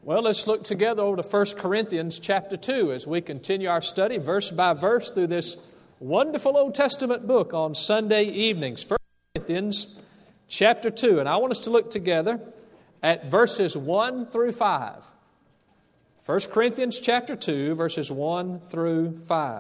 Well, let's look together over to 1 Corinthians chapter 2 as we continue our study verse by verse through this wonderful Old Testament book on Sunday evenings. 1 Corinthians chapter 2. And I want us to look together at verses 1 through 5. 1 Corinthians chapter 2, verses 1 through 5.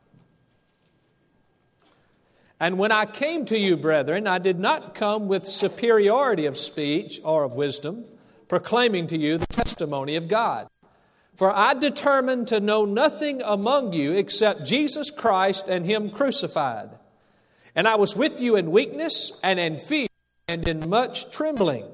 And when I came to you, brethren, I did not come with superiority of speech or of wisdom, proclaiming to you the testimony of God. For I determined to know nothing among you except Jesus Christ and Him crucified. And I was with you in weakness and in fear and in much trembling.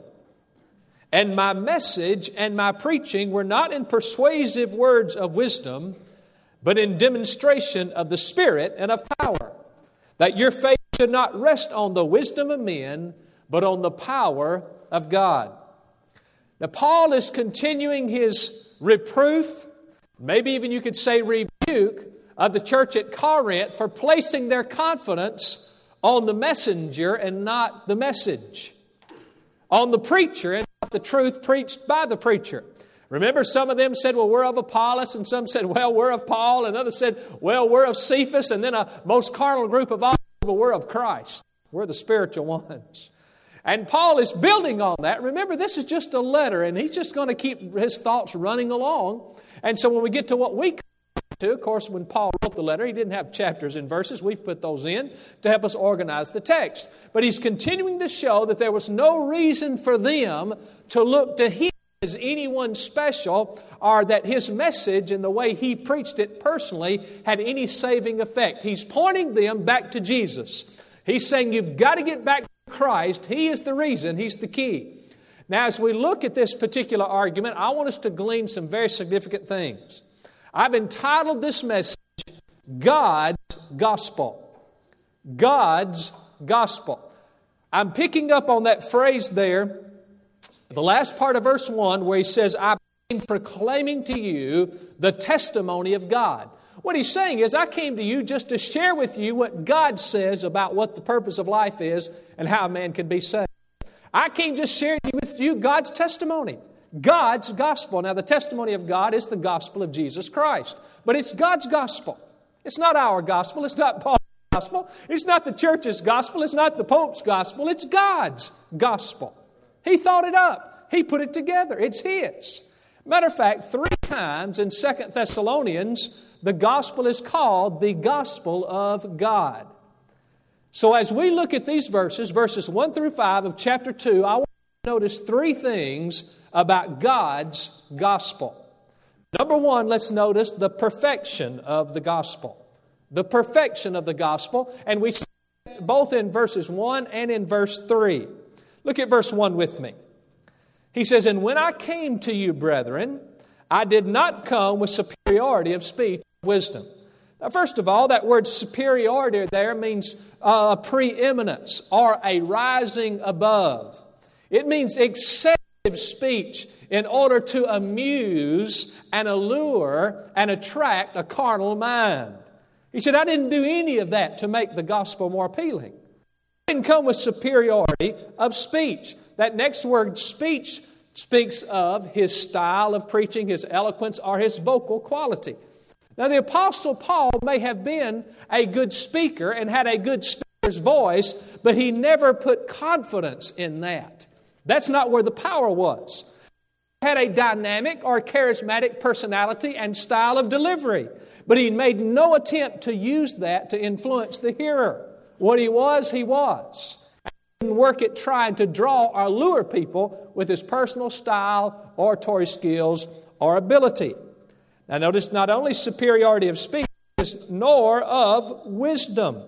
And my message and my preaching were not in persuasive words of wisdom, but in demonstration of the Spirit and of power, that your faith should not rest on the wisdom of men, but on the power of God. Now, Paul is continuing his reproof, maybe even you could say rebuke, of the church at Corinth for placing their confidence on the messenger and not the message, on the preacher and not the truth preached by the preacher. Remember, some of them said, well, we're of Apollos, and some said, well, we're of Paul, and others said, well, we're of Cephas, and then a most carnal group of all, well, we're of Christ. We're the spiritual ones. And Paul is building on that. Remember, this is just a letter, and he's just going to keep his thoughts running along. And so when we get to what we come to, of course, when Paul wrote the letter, he didn't have chapters and verses. We've put those in to help us organize the text. But he's continuing to show that there was no reason for them to look to him as anyone special, or that his message and the way he preached it personally had any saving effect. He's pointing them back to Jesus. He's saying you've got to get back to Christ. He is the reason. He's the key. Now, as we look at this particular argument, I want us to glean some very significant things. I've entitled this message, God's Gospel. God's Gospel. I'm picking up on that phrase there, the last part of verse 1, where he says, I've been proclaiming to you the testimony of God. What he's saying is, I came to you just to share with you what God says about what the purpose of life is and how a man can be saved. I came just sharing with you God's testimony, God's gospel. Now, the testimony of God is the gospel of Jesus Christ. But it's God's gospel. It's not our gospel. It's not Paul's gospel. It's not the church's gospel. It's not the Pope's gospel. It's God's gospel. He thought it up. He put it together. It's His. Matter of fact, 3 times in 2 Thessalonians, the gospel is called the gospel of God. So as we look at these verses 1 through 5 of chapter 2, I want to notice 3 things about God's gospel. Number 1, let's notice the perfection of the gospel. The perfection of the gospel. And we see it both in verses 1 and in verse 3. Look at verse 1 with me. He says, And when I came to you, brethren, I did not come with superiority of speech or wisdom. Now, first of all, that word superiority there means preeminence or a rising above. It means excessive speech in order to amuse and allure and attract a carnal mind. He said, I didn't do any of that to make the gospel more appealing. I didn't come with superiority of speech. That next word, speech, speaks of his style of preaching, his eloquence, or his vocal quality. Now, the Apostle Paul may have been a good speaker and had a good speaker's voice, but he never put confidence in that. That's not where the power was. He had a dynamic or charismatic personality and style of delivery, but he made no attempt to use that to influence the hearer. What he was, he was. He didn't work at trying to draw or lure people with his personal style, oratory skills, or ability. Now notice not only superiority of speech, nor of wisdom.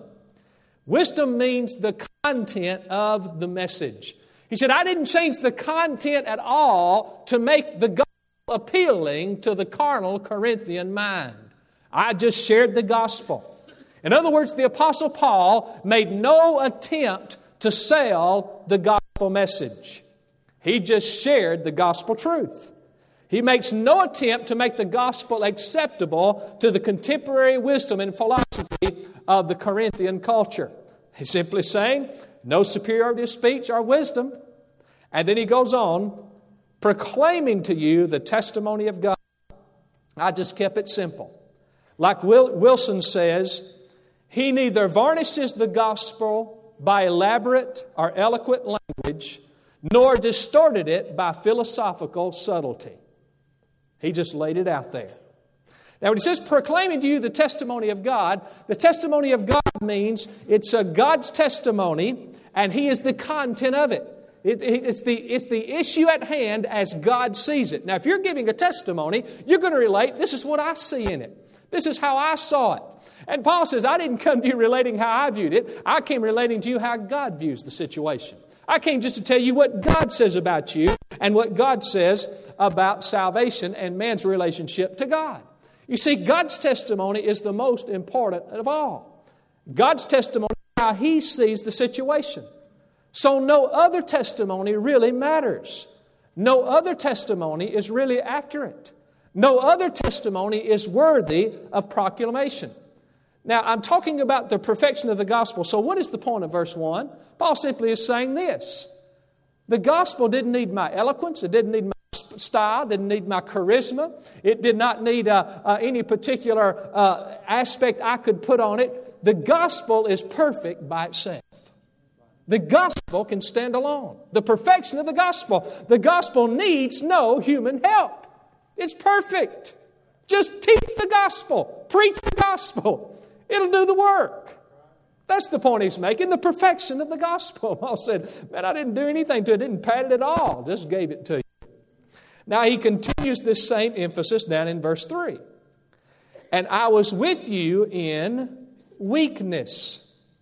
Wisdom means the content of the message. He said, I didn't change the content at all to make the gospel appealing to the carnal Corinthian mind. I just shared the gospel. In other words, the Apostle Paul made no attempt to sell the gospel message. He just shared the gospel truth. He makes no attempt to make the gospel acceptable to the contemporary wisdom and philosophy of the Corinthian culture. He's simply saying, no superiority of speech or wisdom. And then he goes on, proclaiming to you the testimony of God. I just kept it simple. Like Wilson says, he neither varnishes the gospel by elaborate or eloquent language, nor distorted it by philosophical subtlety. He just laid it out there. Now, when it says proclaiming to you the testimony of God means it's God's testimony, and He is the content of it. It's the issue at hand as God sees it. Now, if you're giving a testimony, you're going to relate, this is what I see in it. This is how I saw it. And Paul says, I didn't come to you relating how I viewed it. I came relating to you how God views the situation. I came just to tell you what God says about you and what God says about salvation and man's relationship to God. You see, God's testimony is the most important of all. God's testimony is how He sees the situation. So no other testimony really matters. No other testimony is really accurate. No other testimony is worthy of proclamation. Now, I'm talking about the perfection of the gospel. So what is the point of verse 1? Paul simply is saying this. The gospel didn't need my eloquence. It didn't need my style. It didn't need my charisma. It did not need any particular aspect I could put on it. The gospel is perfect by itself. The gospel can stand alone. The perfection of the gospel. The gospel needs no human help. It's perfect. Just teach the gospel. Preach the gospel. It'll do the work. That's the point he's making, the perfection of the gospel. Paul said, man, I didn't do anything to it. I didn't pat it at all. Just gave it to you. Now he continues this same emphasis down in verse 3. And I was with you in weakness.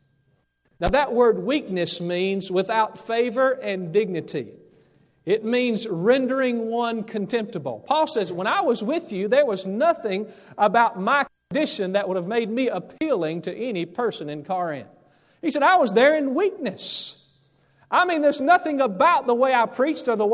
Now that word weakness means without favor and dignity. It means rendering one contemptible. Paul says, when I was with you, there was nothing about my condition that would have made me appealing to any person in Corinth. He said, I was there in weakness. I mean, there's nothing about the way I preached or the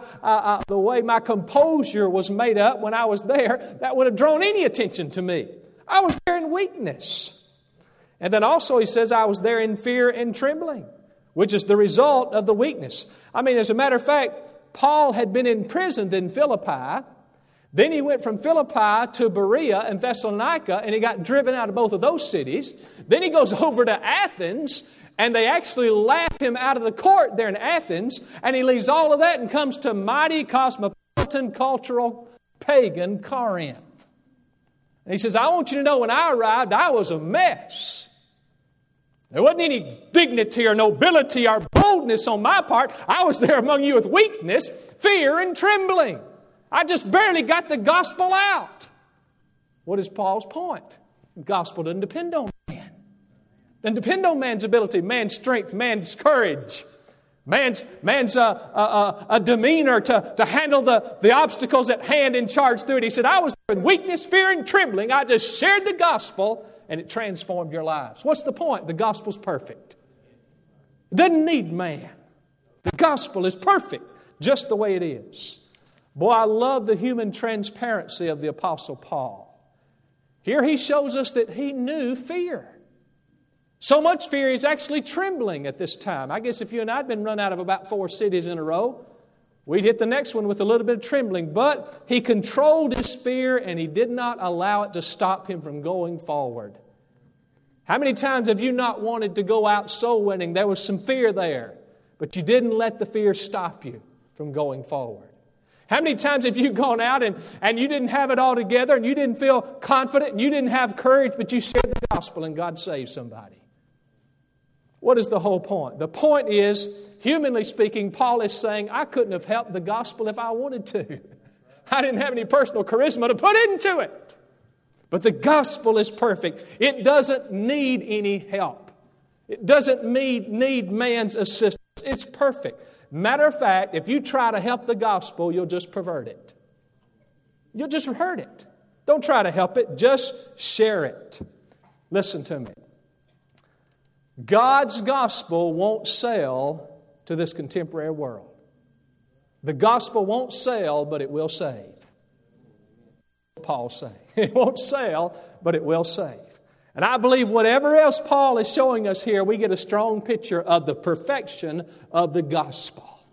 way my composure was made up when I was there that would have drawn any attention to me. I was there in weakness. And then also he says, I was there in fear and trembling, which is the result of the weakness. I mean, as a matter of fact, Paul had been imprisoned in Philippi. Then he went from Philippi to Berea and Thessalonica, and he got driven out of both of those cities. Then he goes over to Athens, and they actually laugh him out of the court there in Athens, and he leaves all of that and comes to mighty cosmopolitan, cultural, pagan Corinth. And he says, I want you to know when I arrived, I was a mess. There wasn't any dignity or nobility or boldness on my part. I was there among you with weakness, fear, and trembling. I just barely got the gospel out. What is Paul's point? The gospel doesn't depend on man. Doesn't depend on man's ability, man's strength, man's courage, man's demeanor to handle the obstacles at hand and charge through it. He said, I was in weakness, fear, and trembling. I just shared the gospel, and it transformed your lives. What's the point? The gospel's perfect. It doesn't need man. The gospel is perfect, just the way it is. Boy, I love the human transparency of the Apostle Paul. Here he shows us that he knew fear. So much fear he's actually trembling at this time. I guess if you and I had been run out of about 4 cities in a row, we'd hit the next one with a little bit of trembling. But he controlled his fear and he did not allow it to stop him from going forward. How many times have you not wanted to go out soul winning? There was some fear there, but you didn't let the fear stop you from going forward. How many times have you gone out and you didn't have it all together and you didn't feel confident and you didn't have courage, but you shared the gospel and God saved somebody? What is the whole point? The point is, humanly speaking, Paul is saying, I couldn't have helped the gospel if I wanted to. I didn't have any personal charisma to put into it. But the gospel is perfect. It doesn't need any help. It doesn't need man's assistance. It's perfect. Matter of fact, if you try to help the gospel, you'll just pervert it. You'll just hurt it. Don't try to help it. Just share it. Listen to me. God's gospel won't sell to this contemporary world. The gospel won't sell, but it will save. Paul saying. It won't sell, but it will save. And I believe whatever else Paul is showing us here, we get a strong picture of the perfection of the gospel.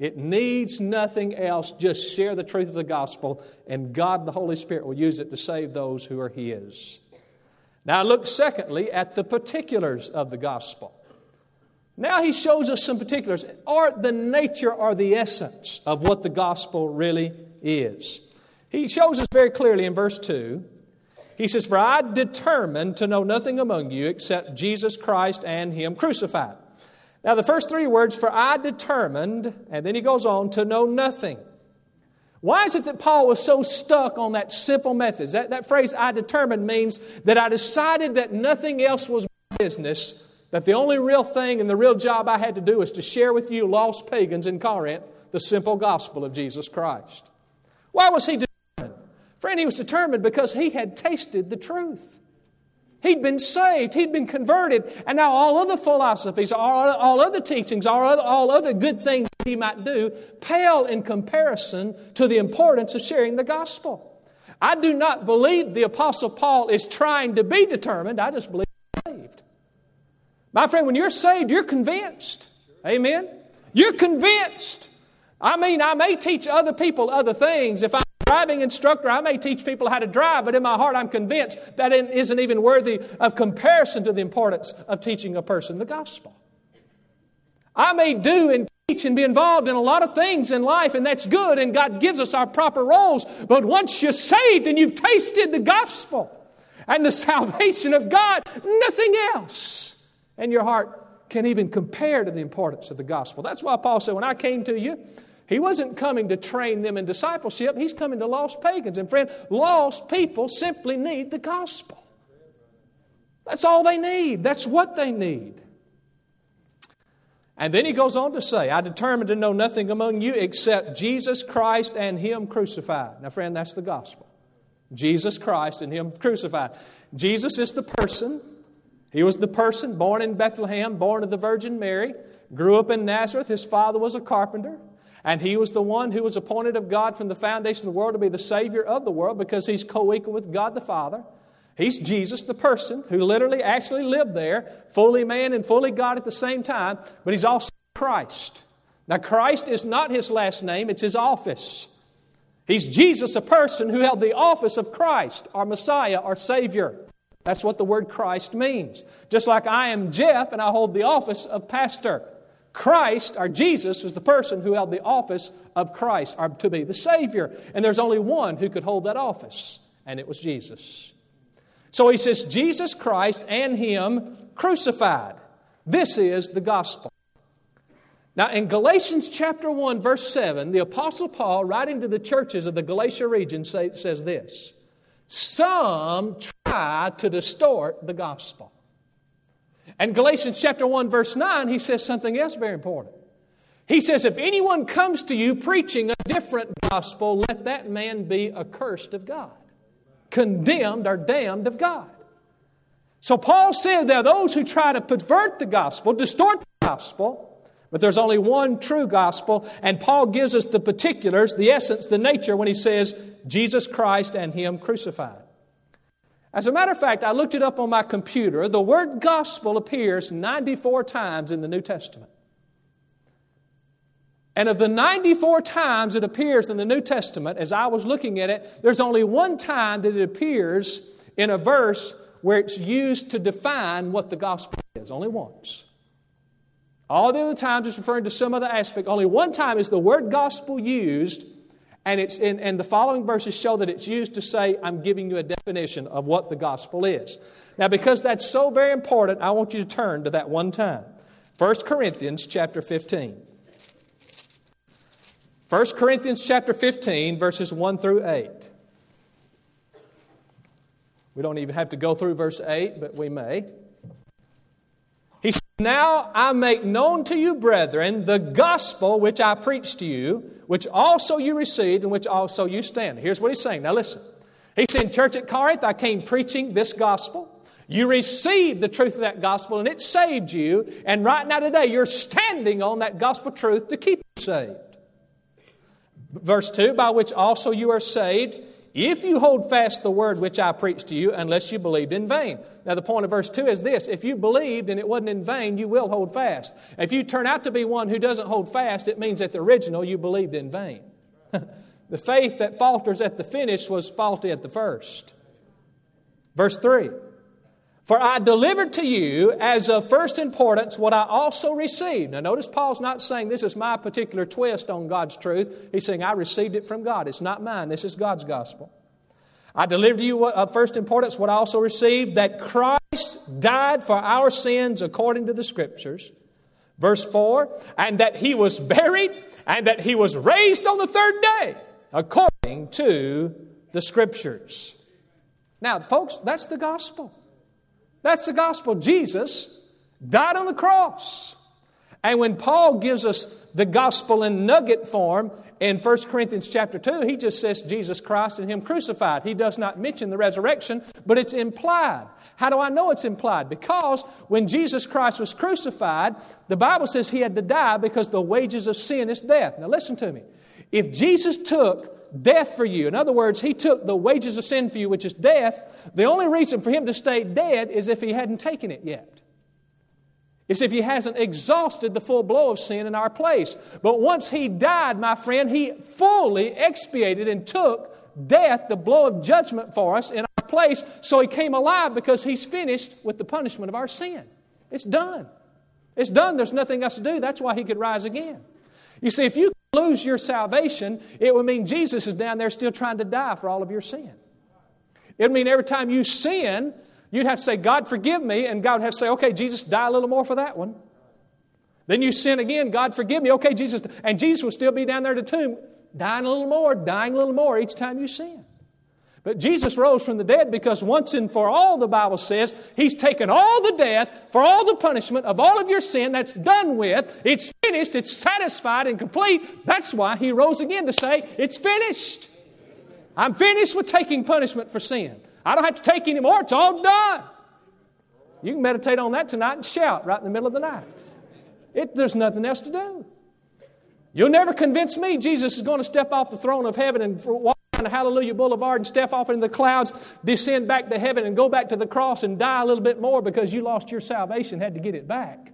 It needs nothing else. Just share the truth of the gospel, and God, the Holy Spirit, will use it to save those who are His. Now look secondly at the particulars of the gospel. Now He shows us some particulars, or the nature or the essence of what the gospel really is. He shows us very clearly in verse 2. He says, "For I determined to know nothing among you except Jesus Christ and Him crucified." Now the first three words, "for I determined," and then he goes on, "to know nothing." Why is it that Paul was so stuck on that simple method? That phrase, "I determined," means that I decided that nothing else was my business, that the only real thing and the real job I had to do was to share with you lost pagans in Corinth the simple gospel of Jesus Christ. Why was he determined? Friend, he was determined because he had tasted the truth. He'd been saved. He'd been converted. And now all other philosophies, all other teachings, all other good things that he might do pale in comparison to the importance of sharing the gospel. I do not believe the Apostle Paul is trying to be determined. I just believe he's saved. My friend, when you're saved, you're convinced. Amen? You're convinced. I mean, I may teach other people other things. If I'm a driving instructor, I may teach people how to drive, but in my heart I'm convinced that it isn't even worthy of comparison to the importance of teaching a person the gospel. I may do and teach and be involved in a lot of things in life, and that's good, and God gives us our proper roles, but once you're saved and you've tasted the gospel and the salvation of God, nothing else in your heart can even compare to the importance of the gospel. That's why Paul said, when I came to you, he wasn't coming to train them in discipleship. He's coming to lost pagans. And friend, lost people simply need the gospel. That's all they need. That's what they need. And then he goes on to say, I determined to know nothing among you except Jesus Christ and Him crucified. Now friend, that's the gospel. Jesus Christ and Him crucified. Jesus is the person. He was the person born in Bethlehem, born of the Virgin Mary, grew up in Nazareth. His father was a carpenter. And He was the one who was appointed of God from the foundation of the world to be the Savior of the world because He's co-equal with God the Father. He's Jesus, the person who literally actually lived there, fully man and fully God at the same time, but He's also Christ. Now, Christ is not His last name, it's His office. He's Jesus, a person who held the office of Christ, our Messiah, our Savior. That's what the word Christ means. Just like I am Jeff and I hold the office of pastor. Christ, or Jesus, is the person who held the office of Christ, or to be the Savior. And there's only one who could hold that office, and it was Jesus. So he says, Jesus Christ and Him crucified. This is the gospel. Now in Galatians chapter 1, verse 7, the Apostle Paul, writing to the churches of the Galatia region, says this, some try to distort the gospel. And Galatians chapter 1, verse 9, he says something else very important. He says, if anyone comes to you preaching a different gospel, let that man be accursed of God, condemned or damned of God. So Paul said there are those who try to pervert the gospel, distort the gospel, but there's only one true gospel, and Paul gives us the particulars, the essence, the nature when he says, Jesus Christ and Him crucified. As a matter of fact, I looked it up on my computer. The word gospel appears 94 times in the New Testament. And of the 94 times it appears in the New Testament, as I was looking at it, there's only one time that it appears in a verse where it's used to define what the gospel is. Only once. All the other times it's referring to some other aspect. Only one time is the word gospel used. And the following verses show that it's used to say, I'm giving you a definition of what the gospel is. Now, because that's so very important, I want you to turn to that one time. 1 Corinthians chapter 15. 1 Corinthians chapter 15, verses 1 through 8. We don't even have to go through verse 8, but we may. He says, now I make known to you, brethren, the gospel which I preached to you, which also you received and which also you stand. Here's what he's saying. Now listen. He said, in church at Corinth, I came preaching this gospel. You received the truth of that gospel and it saved you. And right now today, you're standing on that gospel truth to keep you saved. Verse 2, by which also you are saved, if you hold fast the word which I preached to you, unless you believed in vain. Now the point of verse 2 is this: if you believed and it wasn't in vain, you will hold fast. If you turn out to be one who doesn't hold fast, it means at the original you believed in vain. The faith that falters at the finish was faulty at the first. Verse 3. For I delivered to you as of first importance what I also received. Now notice Paul's not saying this is my particular twist on God's truth. He's saying I received it from God. It's not mine. This is God's gospel. I delivered to you of first importance what I also received, that Christ died for our sins according to the Scriptures. Verse 4, and that He was buried and that He was raised on the third day according to the Scriptures. Now, folks, that's the gospel. That's the gospel. Jesus died on the cross. And when Paul gives us the gospel in nugget form in 1 Corinthians chapter 2, he just says Jesus Christ and Him crucified. He does not mention the resurrection, but it's implied. How do I know it's implied? Because when Jesus Christ was crucified, the Bible says He had to die because the wages of sin is death. Now listen to me. If Jesus took death for you, in other words, He took the wages of sin for you, which is death, the only reason for Him to stay dead is if He hadn't taken it yet. It's if He hasn't exhausted the full blow of sin in our place. But once He died, my friend, He fully expiated and took death, the blow of judgment for us in our place. So He came alive because He's finished with the punishment of our sin. It's done. It's done. There's nothing else to do. That's why He could rise again. You see, if you lose your salvation, it would mean Jesus is down there still trying to die for all of your sin. It would mean every time you sin, you'd have to say, God, forgive me. And God would have to say, okay, Jesus, die a little more for that one. Then you sin again, God, forgive me. Okay, Jesus. And Jesus will still be down there at the tomb, dying a little more each time you sin. But Jesus rose from the dead because once and for all, the Bible says, He's taken all the death for all the punishment of all of your sin. That's done with. It's finished. It's satisfied and complete. That's why He rose again to say, it's finished. I'm finished with taking punishment for sin. I don't have to take any more. It's all done. You can meditate on that tonight and shout right in the middle of the night. There's nothing else to do. You'll never convince me Jesus is going to step off the throne of heaven and walk down the Hallelujah Boulevard and step off into the clouds, descend back to heaven and go back to the cross and die a little bit more because you lost your salvation, had to get it back.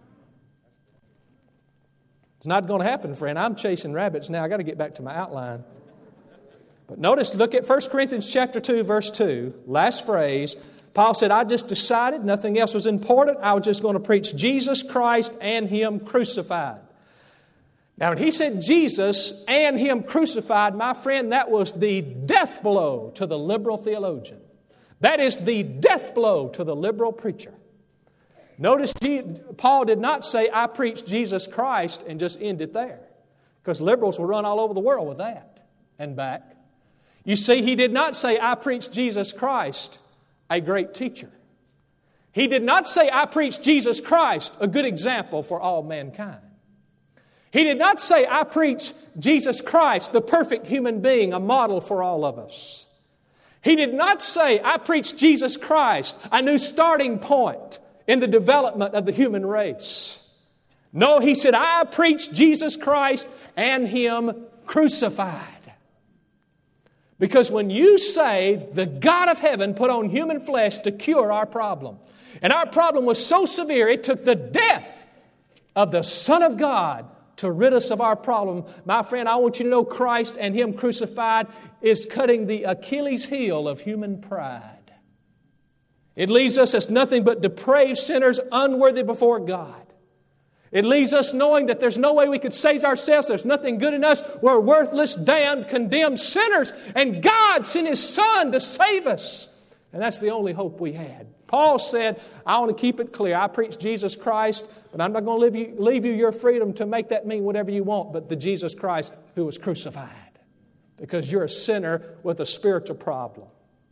It's not going to happen, friend. I'm chasing rabbits now. I got to get back to my outline. But notice, look at 1 Corinthians chapter 2, verse 2, last phrase. Paul said, I just decided nothing else was important. I was just going to preach Jesus Christ and Him crucified. Now, when he said Jesus and Him crucified, my friend, that was the death blow to the liberal theologian. That is the death blow to the liberal preacher. Notice Paul did not say, I preach Jesus Christ and just end it there. Because liberals will run all over the world with that and back. You see, he did not say, I preach Jesus Christ, a great teacher. He did not say, I preach Jesus Christ, a good example for all mankind. He did not say, I preach Jesus Christ, the perfect human being, a model for all of us. He did not say, I preach Jesus Christ, a new starting point in the development of the human race. No, he said, I preach Jesus Christ and Him crucified. Because when you say the God of heaven put on human flesh to cure our problem, and our problem was so severe, it took the death of the Son of God to rid us of our problem. My friend, I want you to know Christ and Him crucified is cutting the Achilles heel of human pride. It leaves us as nothing but depraved sinners, unworthy before God. It leaves us knowing that there's no way we could save ourselves. There's nothing good in us. We're worthless, damned, condemned sinners. And God sent His Son to save us. And that's the only hope we had. Paul said, I want to keep it clear. I preach Jesus Christ, but I'm not going to leave you your freedom to make that mean whatever you want, but the Jesus Christ who was crucified. Because you're a sinner with a spiritual problem.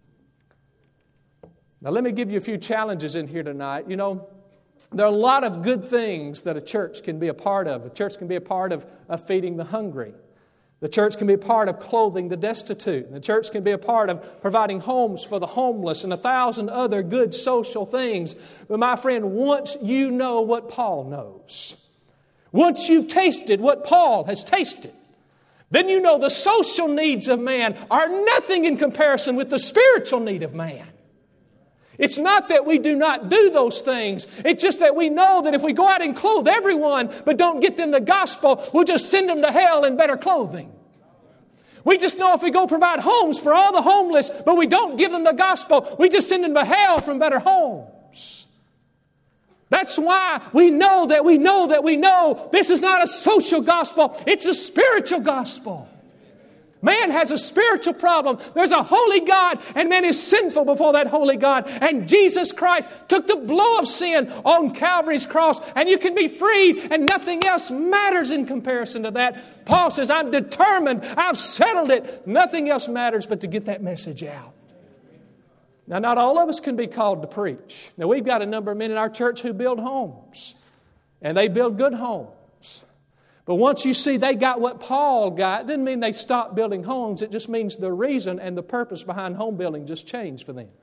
Now let me give you a few challenges in here tonight. You know, there are a lot of good things that a church can be a part of. A church can be a part of feeding the hungry. The church can be a part of clothing the destitute. The church can be a part of providing homes for the homeless and 1,000 other good social things. But my friend, once you know what Paul knows, once you've tasted what Paul has tasted, then you know the social needs of man are nothing in comparison with the spiritual need of man. It's not that we do not do those things. It's just that we know that if we go out and clothe everyone but don't get them the gospel, we'll just send them to hell in better clothing. We just know if we go provide homes for all the homeless, but we don't give them the gospel, we just send them to hell from better homes. That's why we know this is not a social gospel, it's a spiritual gospel. Man has a spiritual problem. There's a holy God, and man is sinful before that holy God. And Jesus Christ took the blow of sin on Calvary's cross, and you can be freed, and nothing else matters in comparison to that. Paul says, I'm determined. I've settled it. Nothing else matters but to get that message out. Now, not all of us can be called to preach. Now, we've got a number of men in our church who build homes, and they build good homes. But once you see they got what Paul got, it doesn't mean they stopped building homes. It just means the reason and the purpose behind home building just changed for them.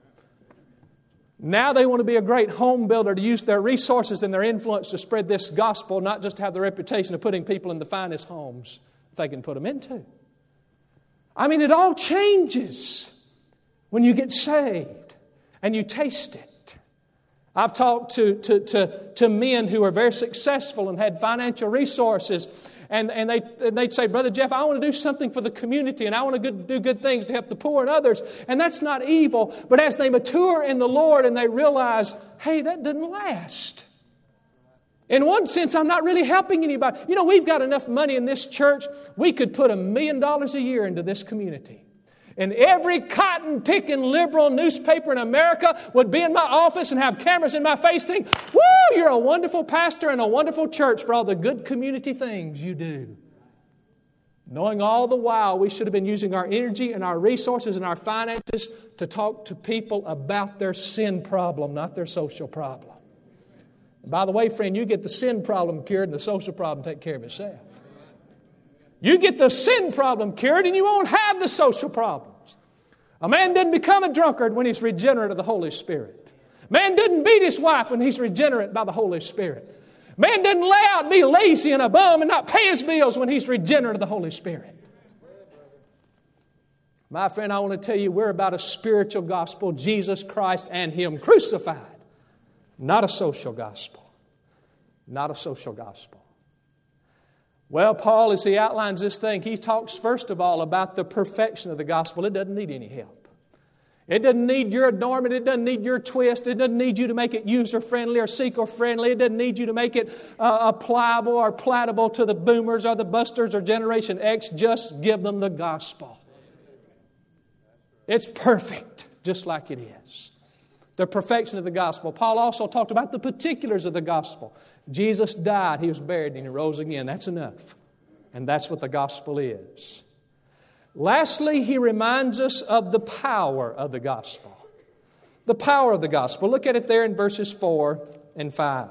Now they want to be a great home builder, to use their resources and their influence to spread this gospel, not just to have the reputation of putting people in the finest homes they can put them into. I mean, it all changes when you get saved and you taste it. I've talked to men who are very successful and had financial resources, and they'd say, Brother Jeff, I want to do something for the community, and I want to do good things to help the poor and others. And that's not evil, but as they mature in the Lord and they realize, hey, that didn't last. In one sense, I'm not really helping anybody. You know, we've got enough money in this church, we could put $1 million a year into this community. And every cotton-picking liberal newspaper in America would be in my office and have cameras in my face saying, woo, you're a wonderful pastor and a wonderful church for all the good community things you do. Knowing all the while we should have been using our energy and our resources and our finances to talk to people about their sin problem, not their social problem. And by the way, friend, you get the sin problem cured and the social problem take care of itself. You get the sin problem cured and you won't have the social problems. A man doesn't become a drunkard when he's regenerate of the Holy Spirit. Man doesn't beat his wife when he's regenerate by the Holy Spirit. Man doesn't lay out and be lazy and a bum and not pay his bills when he's regenerate of the Holy Spirit. My friend, I want to tell you, we're about a spiritual gospel, Jesus Christ and Him crucified. Not a social gospel. Not a social gospel. Well, Paul, as he outlines this thing, he talks first of all about the perfection of the gospel. It doesn't need any help. It doesn't need your adornment. It doesn't need your twist. It doesn't need you to make it user-friendly or seeker-friendly. It doesn't need you to make it pliable or palatable to the boomers or the busters or Generation X. Just give them the gospel. It's perfect, just like it is. The perfection of the gospel. Paul also talked about the particulars of the gospel. Jesus died, He was buried, and He rose again. That's enough. And that's what the gospel is. Lastly, he reminds us of the power of the gospel. The power of the gospel. Look at it there in verses 4 and 5.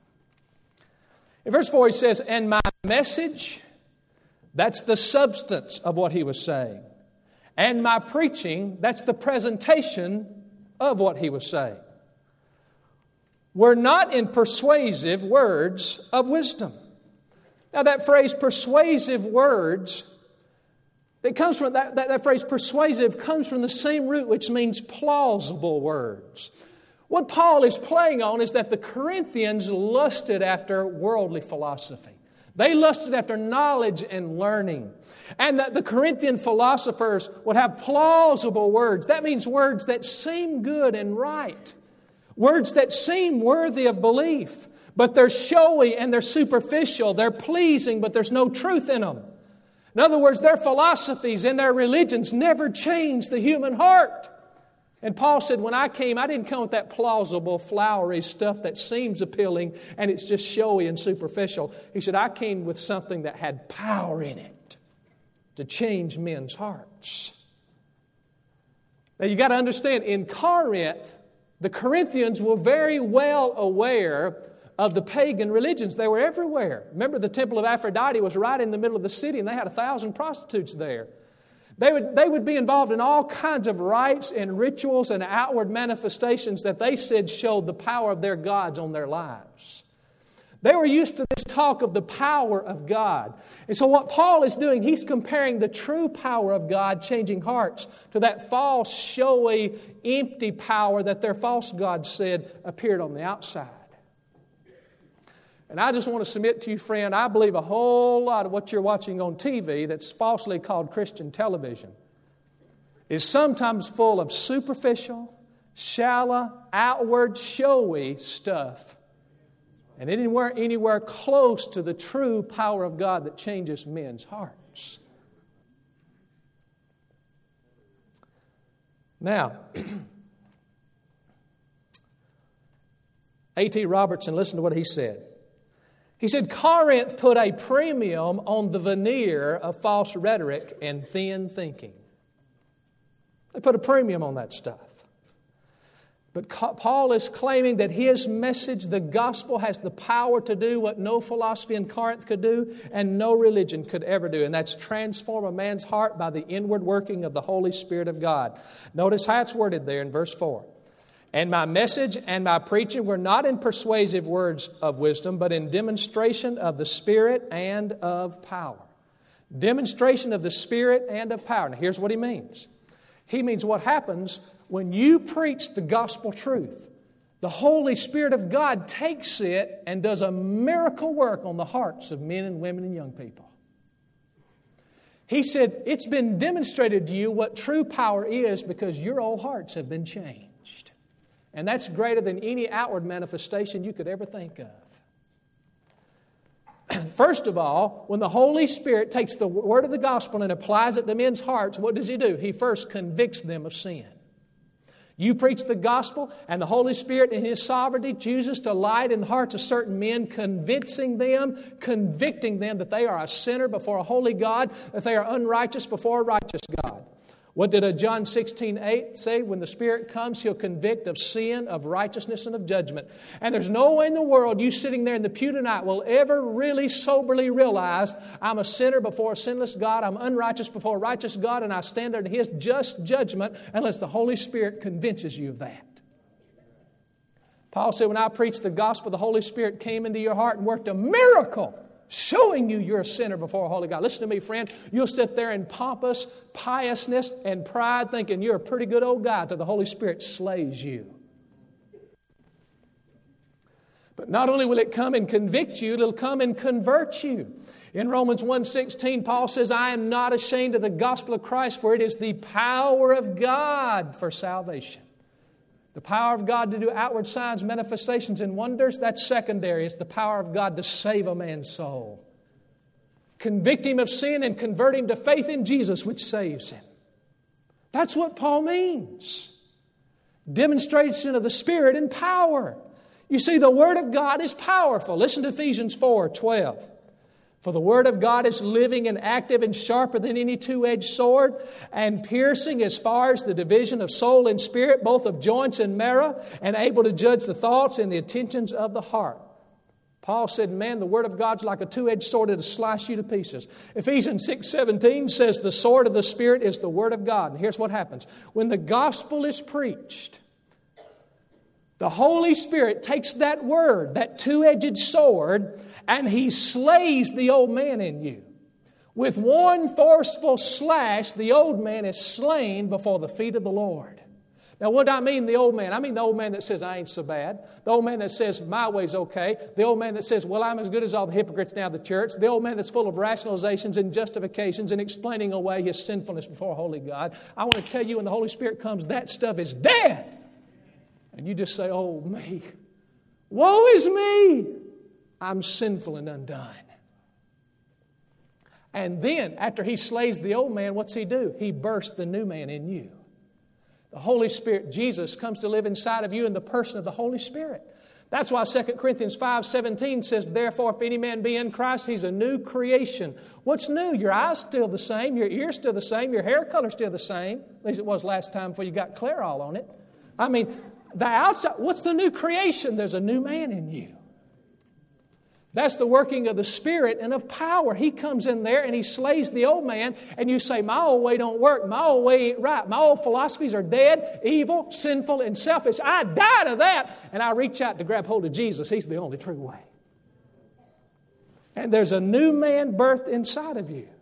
In verse 4 he says, and my message, that's the substance of what he was saying. And my preaching, that's the presentation of what he was saying. We're not in persuasive words of wisdom. Now that phrase, persuasive words, it comes from that phrase, persuasive, comes from the same root which means plausible words. What Paul is playing on is that the Corinthians lusted after worldly philosophy. They lusted after knowledge and learning. And that the Corinthian philosophers would have plausible words. That means words that seem good and right. Words that seem worthy of belief. But they're showy and they're superficial. They're pleasing, but there's no truth in them. In other words, their philosophies and their religions never change the human heart. And Paul said, when I came, I didn't come with that plausible, flowery stuff that seems appealing and it's just showy and superficial. He said, I came with something that had power in it to change men's hearts. Now you got to understand, in Corinth, the Corinthians were very well aware of the pagan religions. They were everywhere. Remember, the temple of Aphrodite was right in the middle of the city, and they had 1,000 prostitutes there. They would be involved in all kinds of rites and rituals and outward manifestations that they said showed the power of their gods on their lives. They were used to this talk of the power of God. And so what Paul is doing, he's comparing the true power of God changing hearts to that false, showy, empty power that their false gods said appeared on the outside. And I just want to submit to you, friend, I believe a whole lot of what you're watching on TV that's falsely called Christian television is sometimes full of superficial, shallow, outward, showy stuff. And anywhere close to the true power of God that changes men's hearts. Now, A.T. Robertson, listen to what he said. He said, Corinth put a premium on the veneer of false rhetoric and thin thinking. They put a premium on that stuff. But Paul is claiming that his message, the gospel, has the power to do what no philosophy in Corinth could do and no religion could ever do. And that's transform a man's heart by the inward working of the Holy Spirit of God. Notice how it's worded there in verse 4. And my message and my preaching were not in persuasive words of wisdom, but in demonstration of the Spirit and of power. Demonstration of the Spirit and of power. Now here's what he means. He means what happens when you preach the gospel truth. The Holy Spirit of God takes it and does a miracle work on the hearts of men and women and young people. He said, it's been demonstrated to you what true power is because your old hearts have been changed. And that's greater than any outward manifestation you could ever think of. First of all, when the Holy Spirit takes the word of the gospel and applies it to men's hearts, what does He do? He first convicts them of sin. You preach the gospel, and the Holy Spirit in His sovereignty chooses to light in the hearts of certain men, convincing them, convicting them that they are a sinner before a holy God, that they are unrighteous before a righteous God. What did John 16:8 say? When the Spirit comes, He'll convict of sin, of righteousness, and of judgment. And there's no way in the world you sitting there in the pew tonight will ever really soberly realize I'm a sinner before a sinless God, I'm unrighteous before a righteous God, and I stand under His just judgment unless the Holy Spirit convinces you of that. Paul said, when I preached the gospel, the Holy Spirit came into your heart and worked a miracle, showing you you're a sinner before a holy God. Listen to me, friend. You'll sit there in pompous piousness and pride thinking you're a pretty good old guy till the Holy Spirit slays you. But not only will it come and convict you, it'll come and convert you. In Romans 1:16, Paul says, I am not ashamed of the gospel of Christ, for it is the power of God for salvation. The power of God to do outward signs, manifestations, and wonders, that's secondary. It's the power of God to save a man's soul. Convict him of sin and convert him to faith in Jesus, which saves him. That's what Paul means. Demonstration of the Spirit and power. You see, the Word of God is powerful. Listen to Ephesians 4:12. For the Word of God is living and active and sharper than any two-edged sword, and piercing as far as the division of soul and spirit, both of joints and marrow, and able to judge the thoughts and the intentions of the heart. Paul said, man, the Word of God's like a two-edged sword that'll slice you to pieces. Ephesians 6:17 says the sword of the Spirit is the Word of God. And here's what happens. When the gospel is preached, the Holy Spirit takes that word, that two-edged sword, and He slays the old man in you. With one forceful slash, the old man is slain before the feet of the Lord. Now, what do I mean, the old man? I mean the old man that says, I ain't so bad. The old man that says, my way's okay. The old man that says, well, I'm as good as all the hypocrites now in the church. The old man that's full of rationalizations and justifications and explaining away his sinfulness before a holy God. I want to tell you, when the Holy Spirit comes, that stuff is dead. And you just say, oh, me. Woe is me. I'm sinful and undone. And then, after He slays the old man, what's He do? He bursts the new man in you. The Holy Spirit, Jesus, comes to live inside of you in the person of the Holy Spirit. That's why 2 Corinthians 5:17 says, therefore, if any man be in Christ, he's a new creation. What's new? Your eyes still the same, your ears still the same, your hair color still the same. At least it was last time before you got Clairol on it. I mean, the outside, what's the new creation? There's a new man in you. That's the working of the Spirit and of power. He comes in there and He slays the old man, and you say, my old way don't work. My old way ain't right. My old philosophies are dead, evil, sinful, and selfish. I die to that, and I reach out to grab hold of Jesus. He's the only true way. And there's a new man birthed inside of you.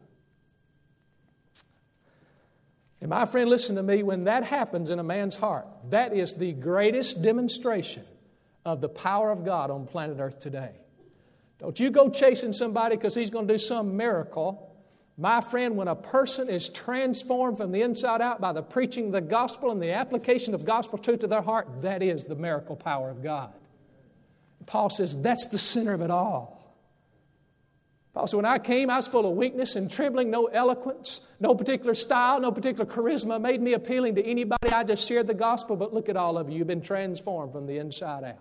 And my friend, listen to me, when that happens in a man's heart, that is the greatest demonstration of the power of God on planet Earth today. Don't you go chasing somebody because he's going to do some miracle. My friend, when a person is transformed from the inside out by the preaching of the gospel and the application of gospel truth to their heart, that is the miracle power of God. Paul says that's the center of it all. Paul said, when I came, I was full of weakness and trembling, no eloquence, no particular style, no particular charisma made me appealing to anybody. I just shared the gospel, but look at all of you. You've been transformed from the inside out.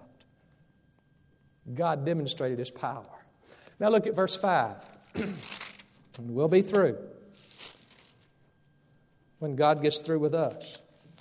God demonstrated His power. Now look at verse 5. And we'll be through when God gets through with us.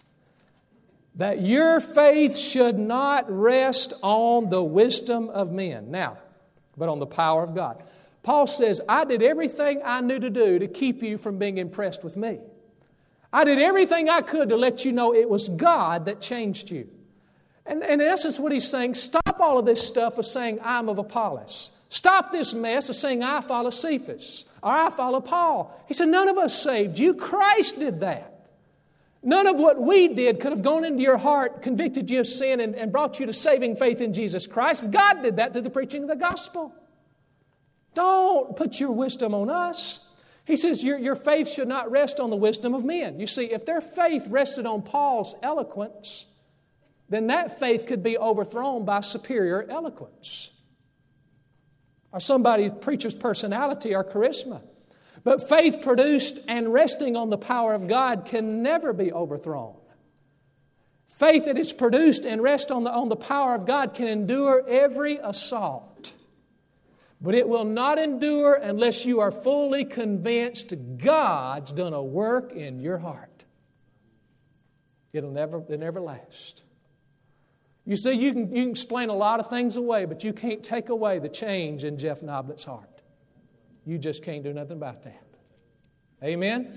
That your faith should not rest on the wisdom of men. Now, but on the power of God. Paul says, I did everything I knew to do to keep you from being impressed with me. I did everything I could to let you know it was God that changed you. And in essence, what he's saying, stop all of this stuff of saying, I'm of Apollos. Stop this mess of saying, I follow Cephas, or I follow Paul. He said, none of us saved you. Christ did that. None of what we did could have gone into your heart, convicted you of sin, and brought you to saving faith in Jesus Christ. God did that through the preaching of the gospel. Don't put your wisdom on us. He says your faith should not rest on the wisdom of men. You see, if their faith rested on Paul's eloquence, then that faith could be overthrown by superior eloquence, or somebody preacher's personality or charisma. But faith produced and resting on the power of God can never be overthrown. Faith that is produced and rests on the power of God can endure every assault. But it will not endure unless you are fully convinced God's done a work in your heart. It'll never last. You see, you can explain a lot of things away, but you can't take away the change in Jeff Noblet's heart. You just can't do nothing about that. Amen?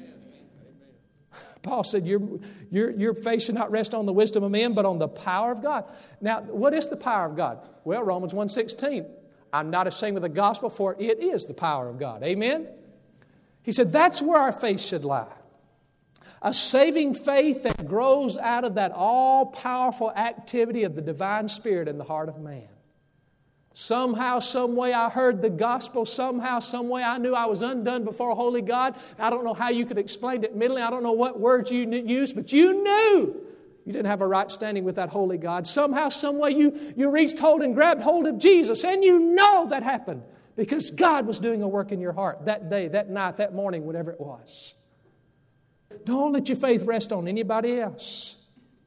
Paul said, your faith should not rest on the wisdom of men, but on the power of God. Now, what is the power of God? Well, Romans 1:16. I'm not ashamed of the gospel, for it is the power of God. Amen? He said that's where our faith should lie. A saving faith that grows out of that all-powerful activity of the divine Spirit in the heart of man. Somehow, some way I heard the gospel. Somehow, some way I knew I was undone before a holy God. I don't know how you could explain it mentally. I don't know what words you used, but you knew you didn't have a right standing with that holy God. Somehow, some way you reached hold and grabbed hold of Jesus, and you know that happened because God was doing a work in your heart that day, that night, that morning, whatever it was. Don't let your faith rest on anybody else.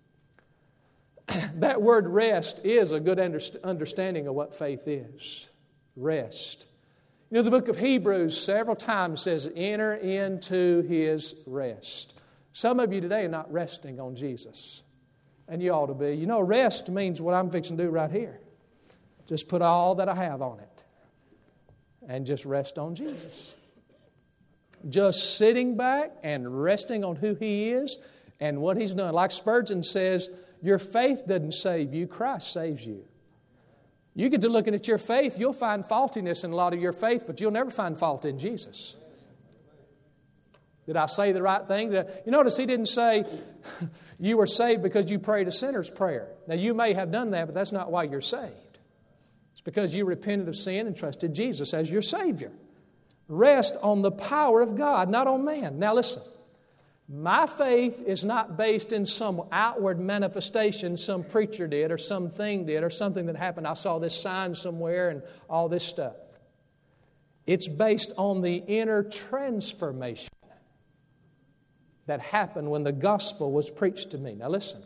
That word rest is a good understanding of what faith is. Rest. You know, the book of Hebrews several times says, enter into His rest. Some of you today are not resting on Jesus. And you ought to be. You know, rest means what I'm fixing to do right here. Just put all that I have on it. And just rest on Jesus. Just sitting back and resting on who He is and what He's done. Like Spurgeon says, your faith doesn't save you, Christ saves you. You get to looking at your faith, you'll find faultiness in a lot of your faith, but you'll never find fault in Jesus. Did I say the right thing? You notice He didn't say you were saved because you prayed a sinner's prayer. Now, you may have done that, but that's not why you're saved. It's because you repented of sin and trusted Jesus as your Savior. Rest on the power of God, not on man. Now, listen. My faith is not based in some outward manifestation some preacher did or something did or something that happened. I saw this sign somewhere and all this stuff. It's based on the inner transformation that happened when the gospel was preached to me. Now listen.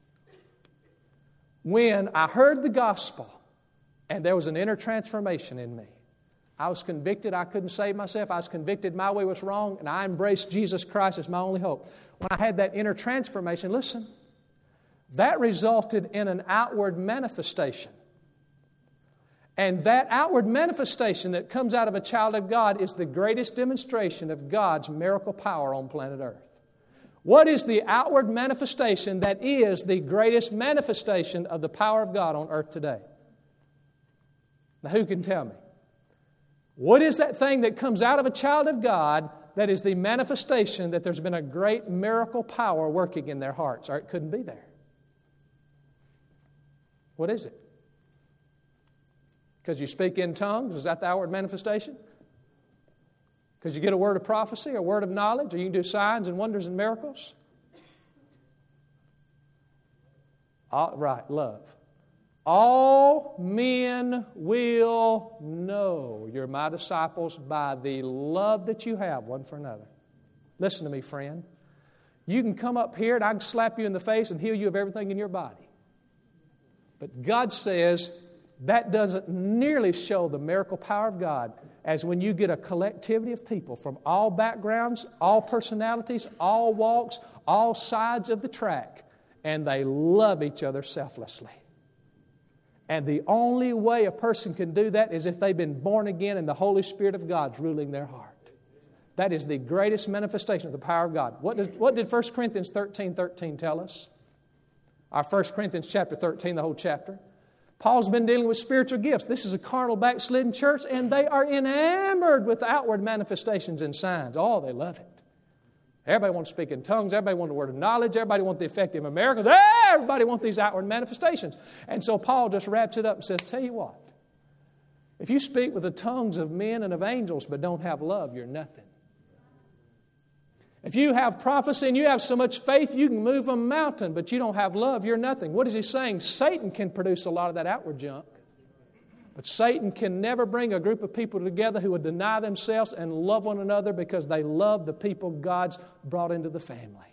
When I heard the gospel and there was an inner transformation in me, I was convicted I couldn't save myself. I was convicted my way was wrong, and I embraced Jesus Christ as my only hope. When I had that inner transformation, listen, that resulted in an outward manifestation. And that outward manifestation that comes out of a child of God is the greatest demonstration of God's miracle power on planet Earth. What is the outward manifestation that is the greatest manifestation of the power of God on earth today? Now, who can tell me? What is that thing that comes out of a child of God that is the manifestation that there's been a great miracle power working in their hearts, or it couldn't be there? What is it? Because you speak in tongues, is that the outward manifestation? Because you get a word of prophecy or a word of knowledge, or you can do signs and wonders and miracles? Right, love. All men will know you're my disciples by the love that you have one for another. Listen to me, friend. You can come up here and I can slap you in the face and heal you of everything in your body. But God says that doesn't nearly show the miracle power of God as when you get a collectivity of people from all backgrounds, all personalities, all walks, all sides of the track, and they love each other selflessly. And the only way a person can do that is if they've been born again and the Holy Spirit of God's ruling their heart. That is the greatest manifestation of the power of God. What did 1 Corinthians 13:13 tell us? Our 1 Corinthians chapter 13, the whole chapter. Paul's been dealing with spiritual gifts. This is a carnal backslidden church, and they are enamored with outward manifestations and signs. Oh, they love it. Everybody wants to speak in tongues. Everybody wants the word of knowledge. Everybody wants the effective of miracles. Everybody wants these outward manifestations. And so Paul just wraps it up and says, tell you what, if you speak with the tongues of men and of angels but don't have love, you're nothing. If you have prophecy and you have so much faith you can move a mountain, but you don't have love, you're nothing. What is he saying? Satan can produce a lot of that outward junk. But Satan can never bring a group of people together who would deny themselves and love one another because they love the people God's brought into the family.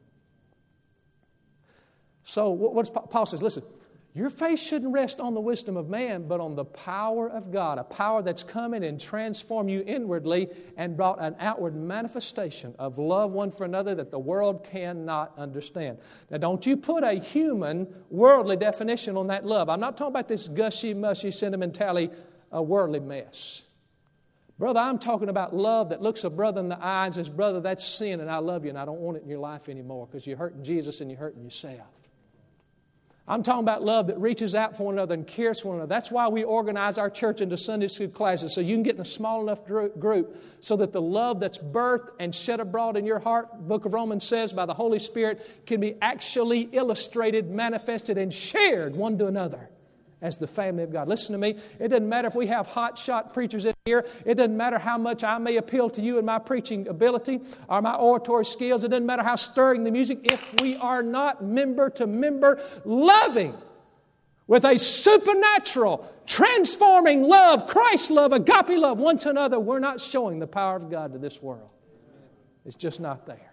So what Paul says, listen, your faith shouldn't rest on the wisdom of man, but on the power of God, a power that's come in and transformed you inwardly and brought an outward manifestation of love one for another that the world cannot understand. Now, don't you put a human, worldly definition on that love. I'm not talking about this gushy, mushy, sentimentally, worldly mess. Brother, I'm talking about love that looks a brother in the eye and says, brother, that's sin and I love you and I don't want it in your life anymore because you're hurting Jesus and you're hurting yourself. I'm talking about love that reaches out for one another and cares for one another. That's why we organize our church into Sunday school classes, so you can get in a small enough group so that the love that's birthed and shed abroad in your heart, the book of Romans says, by the Holy Spirit, can be actually illustrated, manifested, and shared one to another as the family of God. Listen to me. It doesn't matter if we have hot-shot preachers in here. It doesn't matter how much I may appeal to you in my preaching ability or my oratory skills. It doesn't matter how stirring the music. If we are not member to member loving with a supernatural, transforming love, Christ love, agape love, one to another, we're not showing the power of God to this world. It's just not there.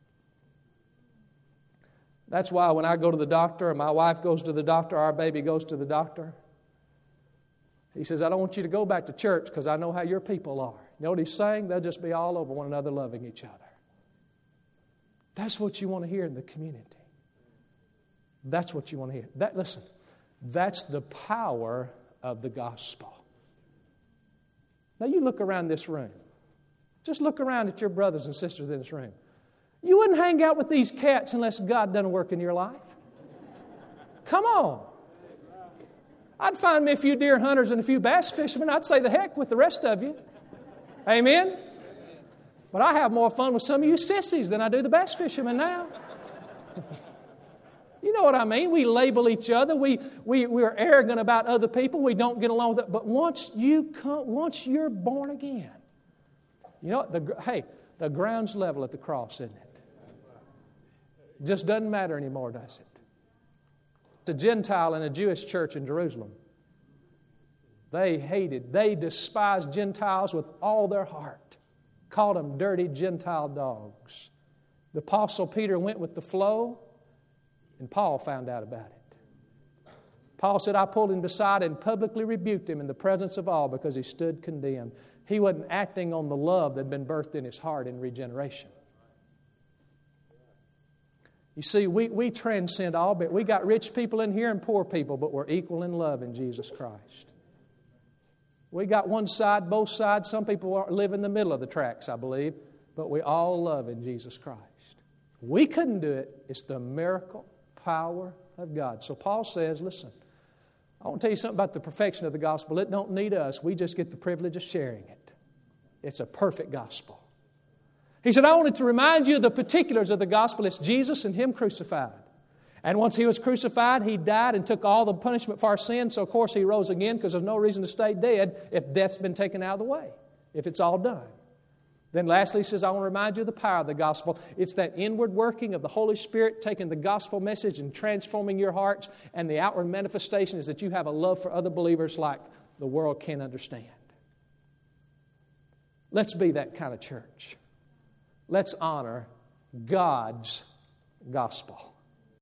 That's why when I go to the doctor, or my wife goes to the doctor, our baby goes to the doctor, he says, I don't want you to go back to church because I know how your people are. You know what he's saying? They'll just be all over one another loving each other. That's what you want to hear in the community. That's what you want to hear. Listen, that's the power of the gospel. Now you look around this room. Just look around at your brothers and sisters in this room. You wouldn't hang out with these cats unless God done a work in your life. Come on. I'd find me a few deer hunters and a few bass fishermen. I'd say the heck with the rest of you. Amen? But I have more fun with some of you sissies than I do the bass fishermen now. You know what I mean? We label each other. We're arrogant about other people. We don't get along with it. But once you're born again, you know, the ground's level at the cross, isn't it? It just doesn't matter anymore, does it? The Gentile in a Jewish church in Jerusalem, they despised Gentiles with all their heart, called them dirty Gentile dogs. The Apostle Peter went with the flow, and Paul found out about it. Paul said, I pulled him aside and publicly rebuked him in the presence of all because he stood condemned. He wasn't acting on the love that had been birthed in his heart in regeneration. You see, we transcend all, but we got rich people in here and poor people, but we're equal in love in Jesus Christ. We got one side, both sides. Some people live in the middle of the tracks, I believe, but we all love in Jesus Christ. We couldn't do it. It's the miracle power of God. So Paul says, listen, I want to tell you something about the perfection of the gospel. It don't need us. We just get the privilege of sharing it. It's a perfect gospel. He said, I wanted to remind you of the particulars of the gospel. It's Jesus and Him crucified. And once He was crucified, He died and took all the punishment for our sins. So, of course, He rose again because there's no reason to stay dead if death's been taken out of the way, if it's all done. Then lastly, He says, I want to remind you of the power of the gospel. It's that inward working of the Holy Spirit taking the gospel message and transforming your hearts. And the outward manifestation is that you have a love for other believers like the world can't understand. Let's be that kind of church. Let's honor God's gospel.